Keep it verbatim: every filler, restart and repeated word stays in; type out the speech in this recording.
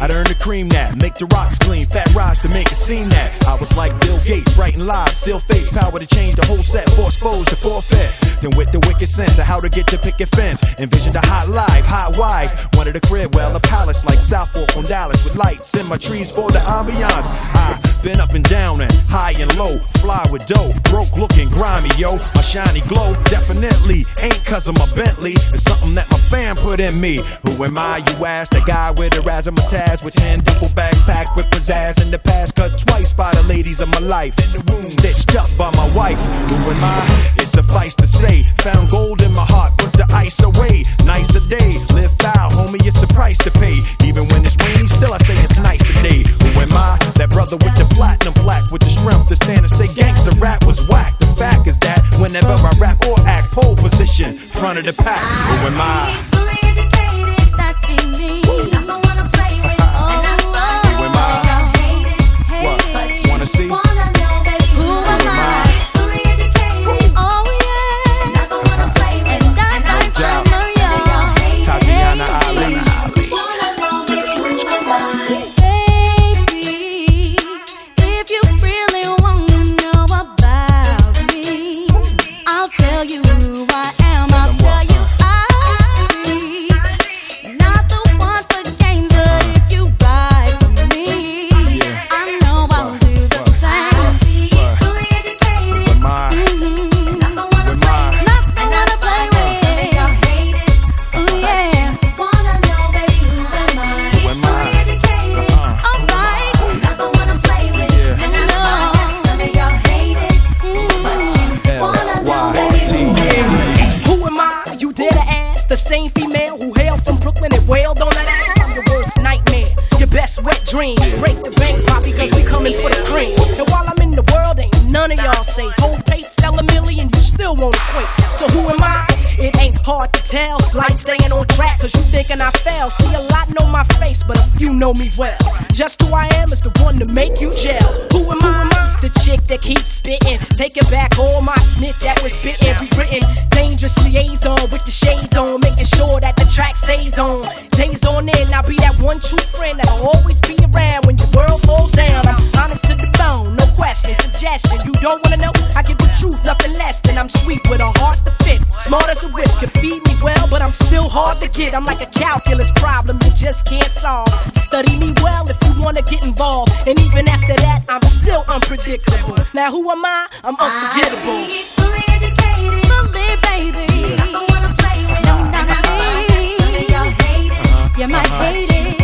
I'd earn the cream that make the rocks clean, fat rise to make it seem that I was like Bill Gates, writing live, seal fates, power to change the whole set, force foes to forfeit. Then with the wicked sense of how to get your picket fence, envisioned a hot life, hot wife, wanted a crib, well a palace like South Fork on Dallas with lights in my trees for the ambiance. I been up and down and high and low, fly with dough, broke looking grimy, yo. My shiny glow definitely ain't cause of my Bentley, it's something that my fam put in me. Who am I, you ask? The guy with a razzmatazz, with ten duffel bags packed with pizzazz. In the past, cut twice by the ladies of my life, in the womb stitched up by my wife. Who am I? It suffice to say, found gold in my heart, put the ice away. Nice a day, live foul, homie, it's a price to pay. Even when it's rainy, still I say it's nice today. Who am I? That brother with the platinum plaque, with the strength to stand and say gangsta rap was whack. The fact is that whenever I rap or act, pole position, front of the pack. Who am I? Fully educated, that be me. I'm the one to play with, and I'm fine. Who am I? Hate it, hate What? it. Wanna see? Wanna know, baby, who am I? Fully educated, oh yeah. Not the one to play with, and I'm fine. doubt. Hate it, Tatiana hate Ali. it. Wanna know, baby, who am I? Baby, if you really wanna know about me, I'll tell you who I am. I'll tell you I'll be not the one for games, but if you ride for me, I know I'll do the same. Fully educated, Who am I? Mhm. not the one to play with, Not the one to play with. y'all hate it. Ooh, yeah. Wanna know, baby, who am I? Who am I? Fully educated, Uh-uh. All right. not the one to play with, Yeah. and I know some of y'all hate it. Wanna know, baby, who am I? Who am I? You dare to ask? The same female who hailed from Brooklyn and wailed on that ass. I'm your worst nightmare, your best wet dream. Break the bank, Poppy, cause we coming for the cream. And while I'm in the world, ain't none of y'all safe. Hold pace, sell a million, you still won't equate. So who am I? It ain't hard to tell. Like staying on track, cause you thinking I fell. See, a lot know my face, but a few know me well. Just who I am is the one to make you gel. Who am I? The chick that keeps spitting, taking back all my snit that was bitten. Rewritten, dangerous liaison with the shades on, making sure that the track stays on. Days on end, I'll be that one true friend that'll always be around when your world falls down. I'm honest to the bone, no question, suggestion. You don't wanna know? I give the truth, nothing less than I'm sweet with a heart to fit. Smart as a whip, can feed me well, but I'm still hard to get. I'm like a calculus problem you just can't solve. Study me well if you wanna get involved, and even after that, I'm still unpredictable. Now who am I? I'm unforgettable. I be fully educated, Fully, baby. not the one to play with, and I know some of y'all hate it. You might hate it.